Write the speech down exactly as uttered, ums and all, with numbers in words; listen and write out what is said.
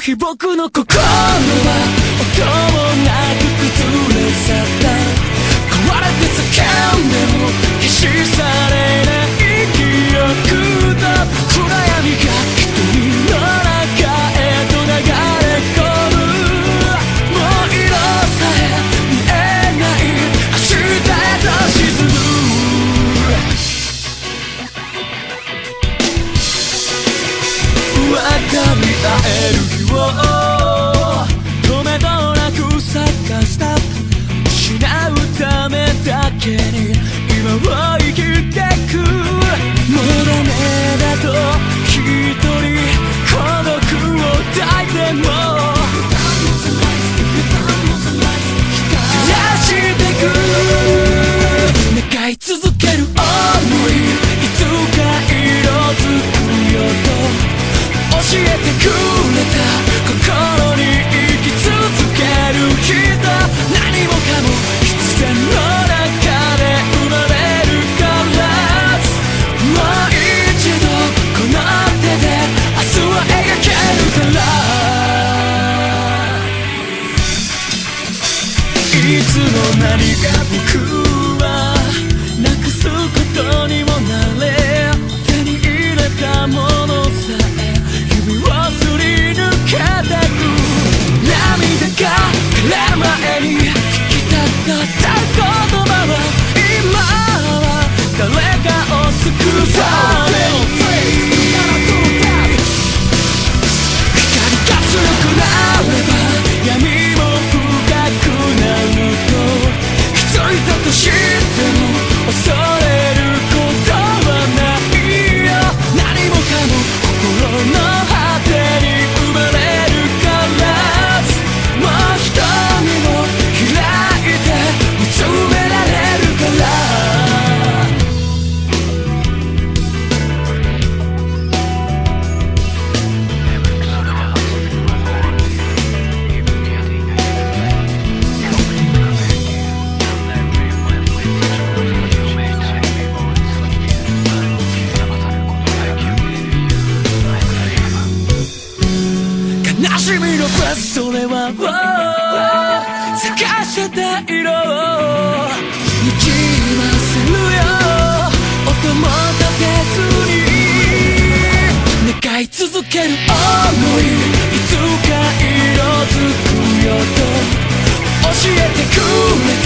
日僕の心は音もなく崩れ去った壊れて叫んでも消し去れない記憶と暗闇が瞳の中へと流れ込むもう色さえ見えない明日へと沈む分かり合える日を止めどなく探した失うためだけに今を生きてくもうダメだと一人孤独を抱いても照らしてく願い続ける想いいつか色づくよと教えてくれた心に生き続ける人何もかも必然の中で生まれるからもう一度この手で明日は描けるからいつの間にか僕はなくすことにもなれ手に入れたものさえ指をすり抜けてく涙が枯れる前に引き立った言葉は今は誰かを救うために光が強くなれば闇も深くなると一人だと知っても恐れることはないよ何もかも心の果てに生まれるからもう瞳を開いて見つめられるから悲しみのブスそれは探してた色をにじませるよ音も立てずに願い続ける想いいつか色づくよと教えてくれた